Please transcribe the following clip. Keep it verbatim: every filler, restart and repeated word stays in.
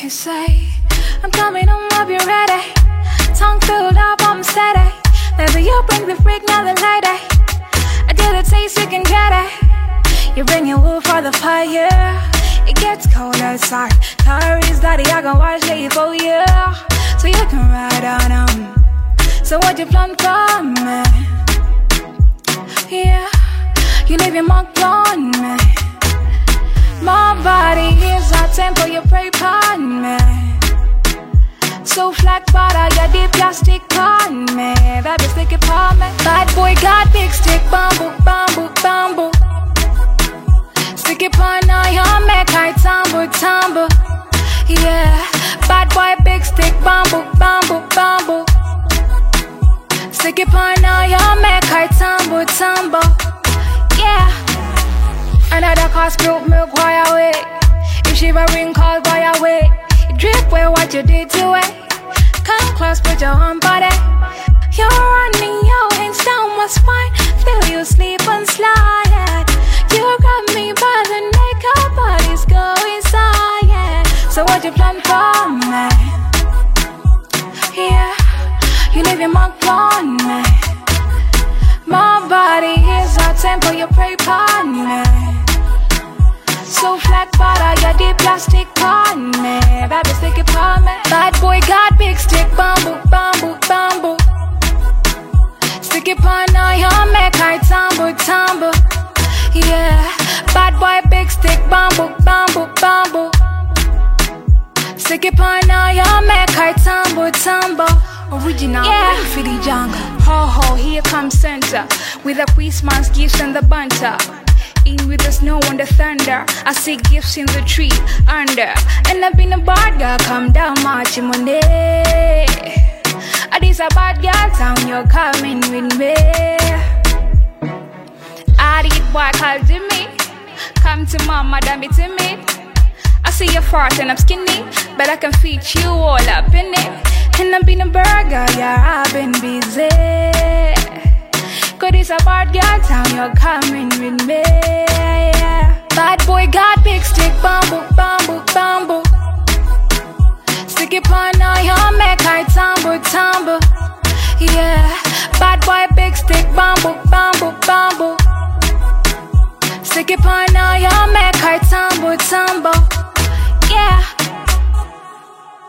you say, I'm coming home, hope you're ready. Tongue filled up, I'm steady. Baby, you bring the freak, now the lady. I do the taste, you can get it. You bring your wood for the fire. It gets cold outside. Carries daddy, I can watch lady for you, so you can ride on them. So what you plan for me? Yeah, you leave your mark on me. My body is a temple, you pray upon me. So flat butter, your deep plastic on me. Baby, stick it on me. Bad boy got big stick, bamboo, bamboo, bamboo. Stick it on your make I tumble, tumble. Yeah, bad boy big stick, bamboo, bamboo, bamboo. Stick it on your make I tumble, tumble. Yeah. Another cost broke milk while I wait. If she a ring call while I wait. It drip where what you did to it. Come close, put your arm body. You're running your hands down my spine. Feel you sleep and slide. You grab me by the neck, our bodies go inside. Yeah. So what you plan for me? Yeah, you leave your mark on me. My body is a temple, you pray upon me. So flat butter, your deep plastic on me. Baby, stick it on me. Bad boy got big stick, bamboo, bamboo, bamboo. Stick it on your make I tumble, tumble. Yeah, bad boy big stick, bamboo, bamboo, bamboo. Stick it on your make I tumble, tumble. Original, yeah. For the jungle. Ho ho, here comes Santa with the Christmas gifts and the banter. In with the snow and the thunder, I see gifts in the tree under. And I've been a bad girl, come down marching Monday. This a bad girl town, you're coming with me. I did boy called Jimmy. Come to mama, don't be timid. I see you fart and I'm skinny, but I can fit you all up in it. And I've been a burger, yeah, I've been busy. Cause it's a bad girl town, you're coming with me. Yeah. Bad boy got big stick, bamboo, bamboo, bamboo. Stick it on your make I tumble, tumble. Yeah, bad boy big stick, bamboo, bamboo, bamboo. Stick it on your make I tumble, tumble. Yeah.